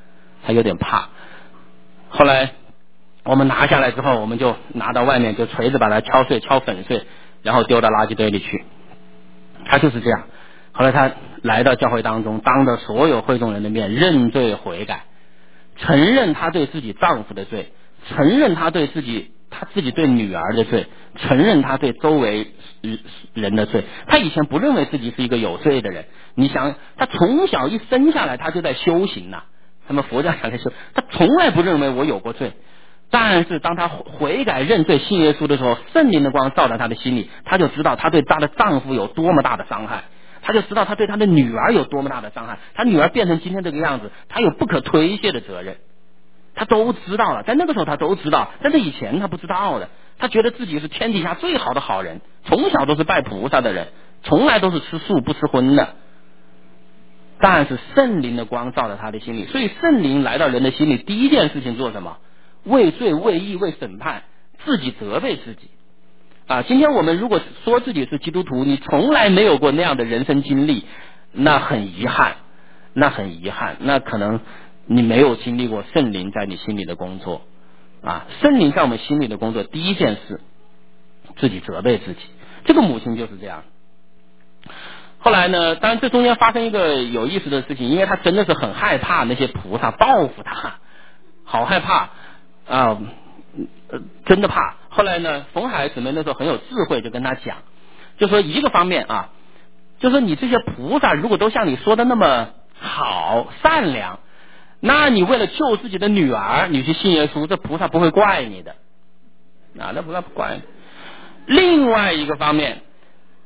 后来我们拿下来之后，我们就拿到外面，就锤子把它敲粉碎，然后丢到垃圾堆里去。他就是这样。后来他来到教会当中，当着所有会众人的面认罪悔改，承认他对自己丈夫的罪，承认他自己对女儿的罪，承认他对周围人的罪。他以前不认为自己是一个有罪的人。你想，他从小一生下来他就在修行呐，他们佛教讲的修，他从来不认为我有过罪。但是当他悔改认罪信耶稣的时候，圣灵的光照在他的心里，他就知道他对他的丈夫有多么大的伤害，他就知道他对他的女儿有多么大的伤害。他女儿变成今天这个样子，他有不可推卸的责任，他都知道了。在那个时候他都知道，但是以前他不知道的。他觉得自己是天底下最好的好人，从小都是拜菩萨的人，从来都是吃素不吃荤的。但是圣灵的光照在他的心里，所以圣灵来到人的心里，第一件事情做什么？为罪为义为审判，自己责备自己啊！今天我们如果说自己是基督徒，你从来没有过那样的人生经历，那很遗憾，那可能你没有经历过圣灵在你心里的工作啊！圣灵在我们心里的工作，第一件事自己责备自己。这个母亲就是这样。后来呢，当然这中间发生一个有意思的事情，因为她真的是很害怕那些菩萨报复她，好害怕啊，真的怕。后来呢，冯海姊妹那时候很有智慧，就跟他讲，就说一个方面啊，就说你这些菩萨如果都像你说的那么好善良，那你为了救自己的女儿，你去信耶稣，这菩萨不会怪你的啊，那菩萨不怪你。另外一个方面，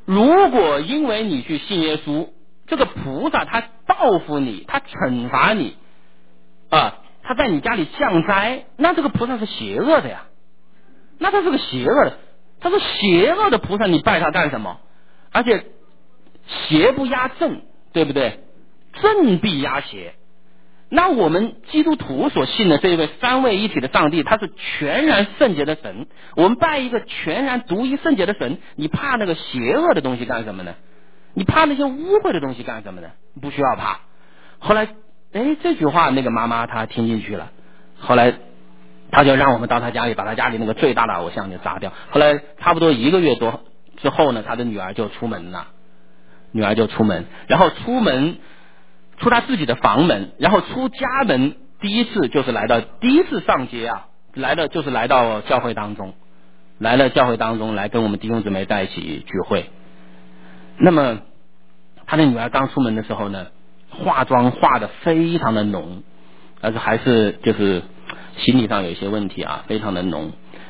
如果因为你去信耶稣，这个菩萨他报复你，他惩罚你啊，他在你家里降灾，那这个菩萨是邪恶的呀，那他是个邪恶的，他是邪恶的菩萨，你拜他干什么？而且邪不压正，对不对？正必压邪。那我们基督徒所信的这一位三位一体的上帝，他是全然圣洁的神。我们拜一个全然独一圣洁的神，你怕那个邪恶的东西干什么呢？你怕那些污秽的东西干什么呢？不需要怕。后来，这句话那个妈妈她听进去了，后来她就让我们到她家里，把她家里那个最大的偶像就砸掉。后来差不多1个月多之后呢，她的女儿就出门了，然后出他自己的房门，然后出家门，第一次上街啊，就是来到教会当中，来跟我们弟兄姊妹在一起聚会。那么他的女儿刚出门的时候呢，化妆化得非常的浓，但是还是就是心理上有一些问题啊，非常的浓，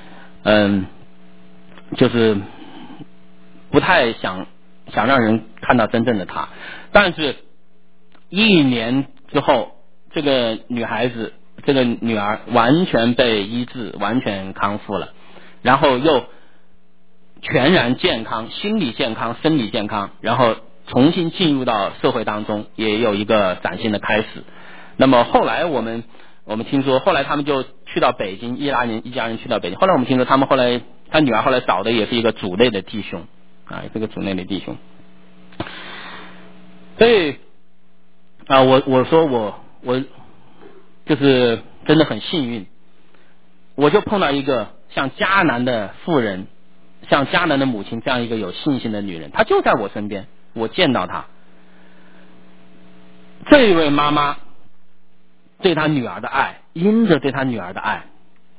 就是不太想让人看到真正的她。但是1年之后，这个女儿完全被医治，完全康复了，然后又全然健康，心理健康，生理健康，然后重新进入到社会当中，也有一个崭新的开始。那么后来我们听说，后来他们就去到北京，一家人去到北京。后来我们听说，他女儿后来找的也是一个主内的弟兄啊，也是个主内的弟兄。所以啊，我说我就是真的很幸运，我就碰到一个像迦南的妇人，像迦南的母亲这样一个有信心的女人，她就在我身边，我见到她。这位妈妈对她女儿的爱，因着对她女儿的爱，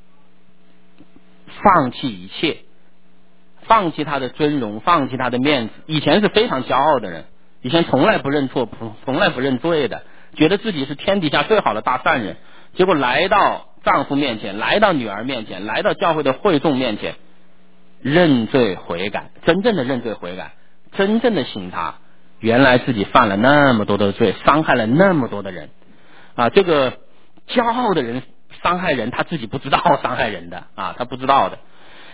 放弃一切，放弃她的尊荣，放弃她的面子。以前是非常骄傲的人，以前从来不认错，从来不认罪的，觉得自己是天底下最好的大善人。结果来到丈夫面前，来到女儿面前，来到教会的会众面前，认罪悔改，真正的认罪悔改，真正的醒察，原来自己犯了那么多的罪，伤害了那么多的人啊！这个骄傲的人伤害人，他自己不知道伤害人的啊，他不知道的。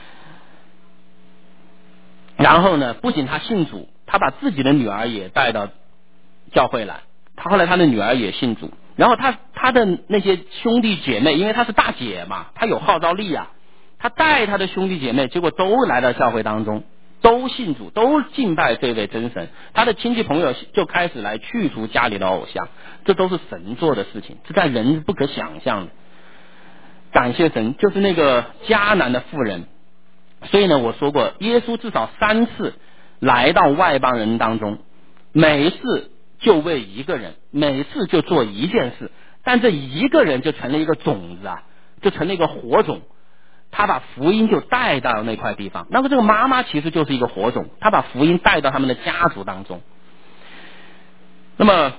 然后呢，不仅他信主，他把自己的女儿也带到教会来，后来他的女儿也信主。然后他的那些兄弟姐妹，因为他是大姐嘛，他有号召力啊，他带他的兄弟姐妹，结果都来到教会当中，都信主，都敬拜这位真神。他的亲戚朋友就开始来去除家里的偶像，这都是神做的事情，这在人不可想象的。感谢神，就是那个迦南的妇人。所以呢，我说过，耶稣至少3次来到外邦人当中，每一次就为一个人，每一次就做一件事，但这一个人就成了一个种子啊，就成了一个火种，他把福音就带到那块地方。那么这个妈妈其实就是一个火种，他把福音带到他们的家族当中。那么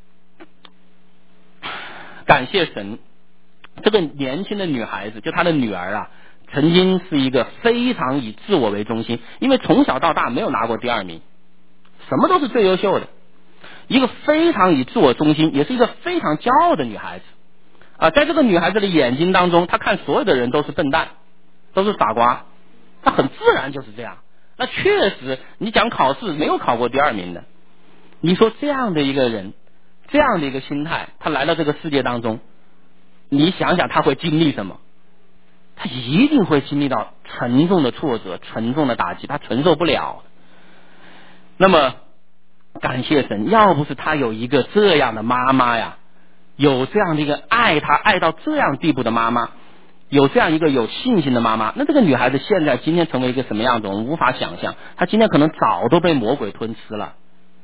感谢神，这个年轻的女孩子，就她的女儿啊，曾经是一个非常以自我为中心，因为从小到大没有拿过第2名，什么都是最优秀的，一个非常以自我中心，也是一个非常骄傲的女孩子啊。在这个女孩子的眼睛当中，她看所有的人都是笨蛋，都是傻瓜，她很自然就是这样。那确实，你讲考试没有考过第2名的，你说这样的一个人，这样的一个心态，她来到这个世界当中，你想想她会经历什么？他一定会经历到沉重的挫折，沉重的打击，他承受不了。那么感谢神，要不是他有一个这样的妈妈呀，有这样的一个爱他爱到这样地步的妈妈，有这样一个有信心的妈妈，那这个女孩子今天成为一个什么样子，我们无法想象。她今天可能早都被魔鬼吞吃了。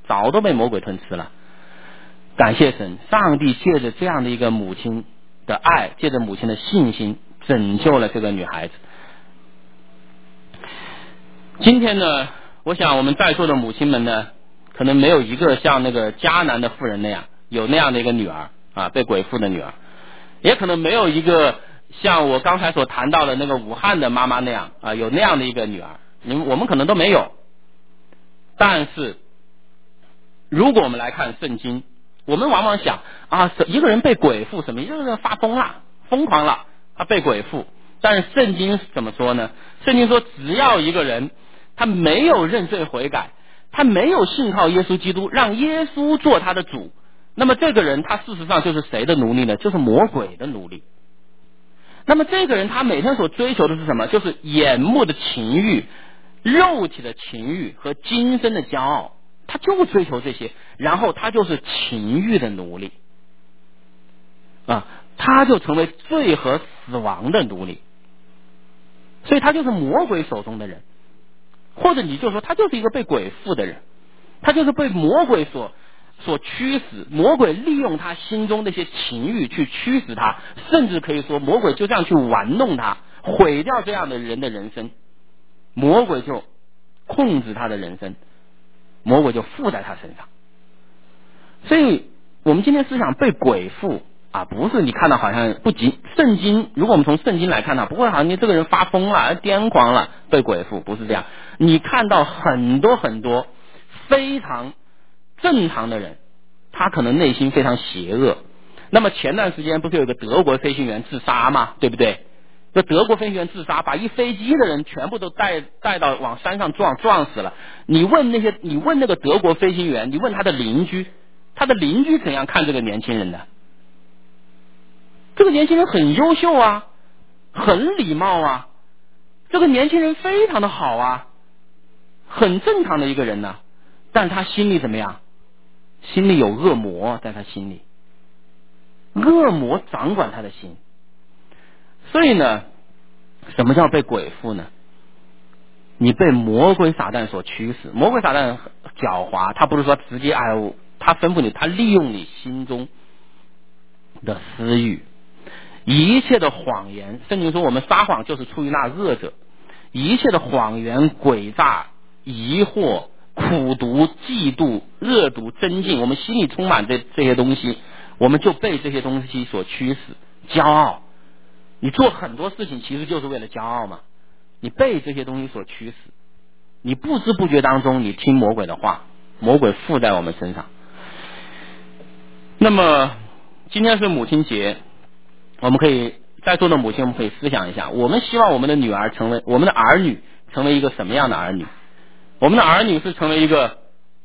感谢神，上帝借着这样的一个母亲的爱，借着母亲的信心，拯救了这个女孩子。今天呢，我想我们在座的母亲们呢，可能没有一个像那个迦南的妇人那样有那样的一个女儿啊，被鬼附的女儿，也可能没有一个像我刚才所谈到的那个武汉的妈妈那样啊，有那样的一个女儿，我们可能都没有。 但是如果我们来看圣经，我们往往想啊，一个人被鬼附，什么一个人发疯了，疯狂了，他被鬼附。但是圣经怎么说呢？圣经说，只要一个人他没有认罪悔改，他没有信靠耶稣基督，让耶稣做他的主，那么这个人他事实上就是谁的奴隶呢？就是魔鬼的奴隶。那么这个人他每天所追求的是什么？就是眼目的情欲、肉体的情欲和今生的骄傲，他就追求这些，然后他就是情欲的奴隶啊，他就成为罪和死亡的奴隶，所以他就是魔鬼手中的人，或者你就说他就是一个被鬼附的人，他就是被魔鬼所驱使，魔鬼利用他心中那些情欲去驱使他，甚至可以说魔鬼就这样去玩弄他，毁掉这样的人的人生，魔鬼就控制他的人生，魔鬼就附在他身上。所以我们今天思想被鬼附啊，不是你看到好像不仅圣经，如果我们从圣经来看它，不会好像你这个人发疯了、癫狂了被鬼附，不是这样。你看到很多很多非常正常的人，他可能内心非常邪恶。那么前段时间不是有个德国飞行员自杀吗？对不对？这德国飞行员自杀，把一飞机的人全部都带到往山上撞死了。你问那个德国飞行员，你问他的邻居怎样看这个年轻人的？这个年轻人很优秀啊，很礼貌啊，这个年轻人非常的好啊，很正常的一个人呢，但他心里怎么样？心里有恶魔在他心里，恶魔掌管他的心。所以呢，什么叫被鬼附呢？你被魔鬼撒旦所驱使。魔鬼撒旦狡猾，他不是说直接他吩咐你，他利用你心中的私欲，一切的谎言。圣经说我们撒谎就是出于那恶者，一切的谎言、诡诈、疑惑、苦毒、嫉妒、恶毒、争竞，我们心里充满这些东西，我们就被这些东西所驱使。骄傲，你做很多事情其实就是为了骄傲嘛，你被这些东西所驱使，你不知不觉当中你听魔鬼的话，魔鬼附在我们身上。那么今天是母亲节，我们可以在座的母亲，我们可以思想一下，我们希望我们的儿女成为一个什么样的儿女？我们的儿女是成为一个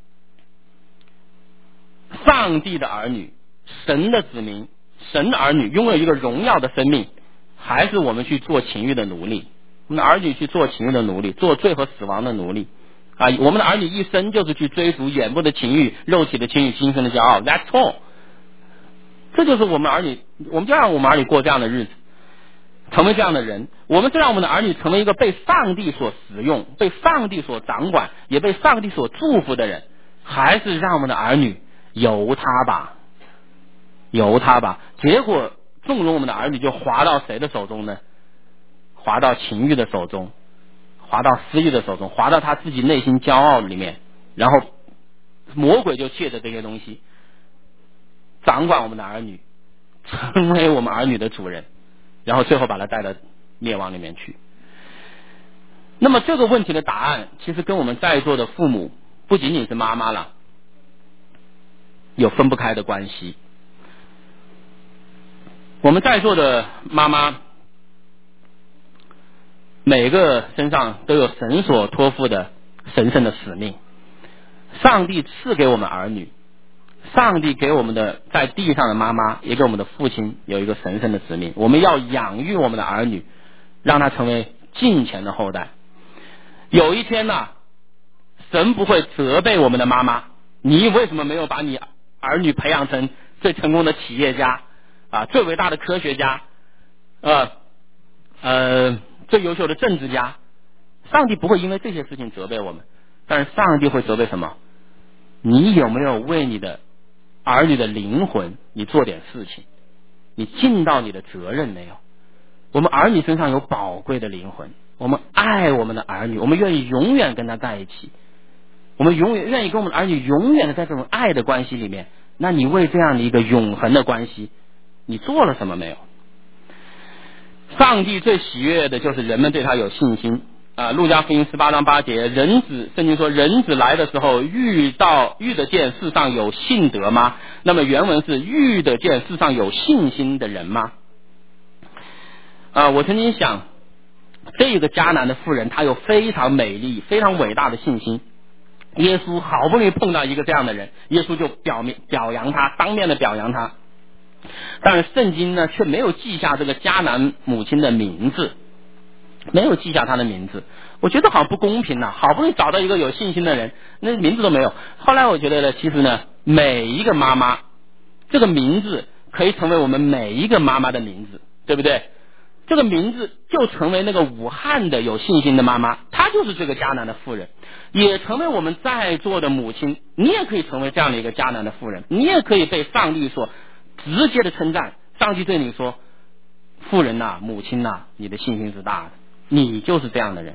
上帝的儿女，神的子民，神的儿女，拥有一个荣耀的生命，还是我们去做情欲的奴隶？我们的儿女去做情欲的奴隶，做罪和死亡的奴隶啊！我们的儿女一生就是去追逐眼部的情欲、肉体的情欲、今生的骄傲。That's all。这就是我们儿女，我们就让我们儿女过这样的日子，成为这样的人。我们是让我们的儿女成为一个被上帝所使用、被上帝所掌管、也被上帝所祝福的人，还是让我们的儿女由他吧？结果纵容我们的儿女就滑到谁的手中呢？滑到情欲的手中，滑到私欲的手中，滑到他自己内心骄傲里面，然后魔鬼就借着这些东西掌管我们的儿女，成为我们儿女的主人，然后最后把他带到灭亡里面去。那么这个问题的答案其实跟我们在座的父母，不仅仅是妈妈了，有分不开的关系。我们在座的妈妈每个身上都有神所托付的神圣的使命。上帝赐给我们儿女，上帝给我们的在地上的妈妈，也给我们的父亲有一个神圣的使命，我们要养育我们的儿女，让他成为敬虔的后代。有一天呢，神不会责备我们的妈妈，你为什么没有把你儿女培养成最成功的企业家啊，最伟大的科学家，最优秀的政治家？上帝不会因为这些事情责备我们，但是上帝会责备什么？你有没有为你的儿女的灵魂你做点事情？你尽到你的责任没有？我们儿女身上有宝贵的灵魂，我们爱我们的儿女，我们愿意永远跟他在一起，我们永远愿意跟我们的儿女永远的在这种爱的关系里面。那你为这样的一个永恒的关系，你做了什么没有？上帝最喜悦的就是人们对他有信心路加福音18章8节，圣经说人子来的时候遇得见世上有信德吗？那么原文是遇得见世上有信心的人吗？我曾经想，这个迦南的妇人她有非常美丽非常伟大的信心，耶稣好不容易碰到一个这样的人，耶稣就表扬他，当面的表扬他，但是圣经呢却没有记下这个迦南母亲的名字，没有记下她的名字，我觉得好像不公平啊，好不容易找到一个有信心的人，那名字都没有。后来我觉得呢，其实呢，每一个妈妈这个名字可以成为我们每一个妈妈的名字，对不对？这个名字就成为那个武汉的有信心的妈妈，她就是这个迦南的妇人，也成为我们在座的母亲，你也可以成为这样的一个迦南的妇人，你也可以被上帝所直接的称赞，上帝对你说，妇人呐，母亲呐，你的信心是大的，你就是这样的人。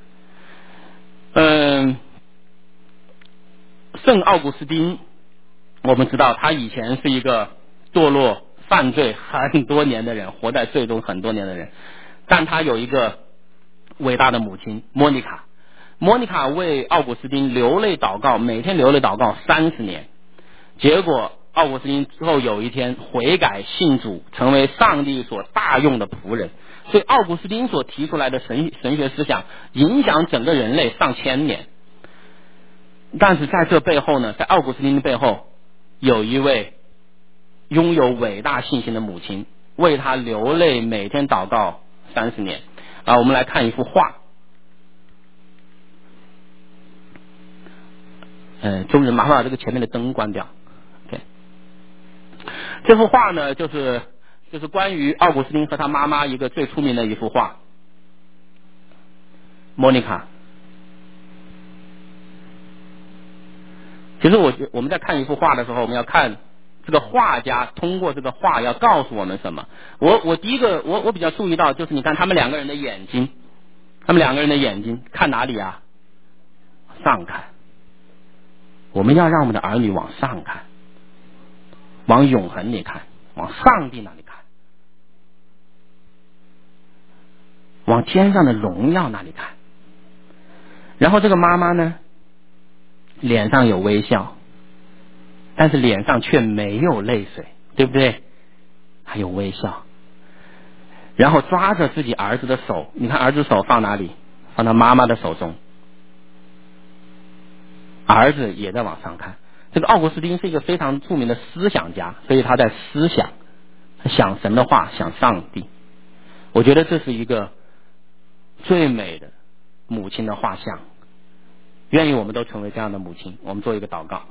圣奥古斯丁，我们知道他以前是一个堕落犯罪很多年的人，活在罪中很多年的人，但他有一个伟大的母亲莫妮卡。莫妮卡为奥古斯丁流泪祷告，每天流泪祷告30年，结果奥古斯丁之后有一天悔改信主，成为上帝所大用的仆人。所以奥古斯丁所提出来的神学思想影响整个人类上千年。但是在这背后呢，在奥古斯丁的背后有一位拥有伟大信心的母亲，为他流泪，每天祷告30年。我们来看一幅画。中人麻烦把这个前面的灯关掉。OK， 这幅画呢，就是关于奥古斯丁和他妈妈一个最出名的一幅画，莫妮卡。其实我们在看一幅画的时候，我们要看这个画家通过这个画要告诉我们什么。我第一个我比较注意到，就是你看他们两个人的眼睛，看哪里啊？上看。我们要让我们的儿女往上看，往永恒里看，往上帝那里看，往天上的荣耀那里看。然后这个妈妈呢，脸上有微笑，但是脸上却没有泪水，对不对？还有微笑。然后抓着自己儿子的手，你看儿子手放哪里？放到妈妈的手中，儿子也在往上看。这个奥古斯丁是一个非常著名的思想家，所以他在思想，想神的话，想上帝。我觉得这是一个最美的母亲的画像，愿意我们都成为这样的母亲。我们做一个祷告。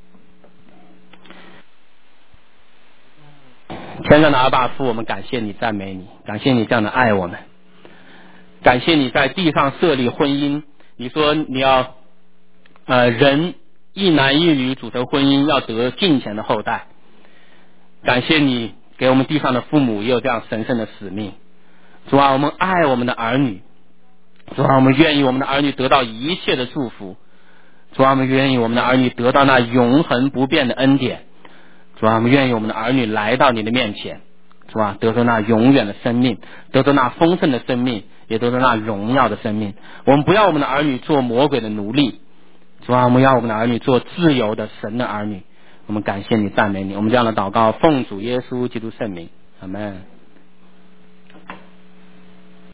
天上的阿爸父，我们感谢你，赞美你，感谢你这样的爱我们，感谢你在地上设立婚姻，你说你要人一男一女组成婚姻，要得敬虔的后代。感谢你给我们地上的父母也有这样神圣的使命。主啊，我们爱我们的儿女，主啊，我们愿意我们的儿女得到一切的祝福，主啊，我们愿意我们的儿女得到那永恒不变的恩典，主啊，我们愿意我们的儿女来到你的面前，主啊，得到那永远的生命，得到那丰盛的生命，也得到那荣耀的生命。我们不要我们的儿女做魔鬼的奴隶，主啊，我们要我们的儿女做自由的神的儿女。我们感谢你，赞美你。我们这样的祷告奉主耶稣基督圣名，阿们。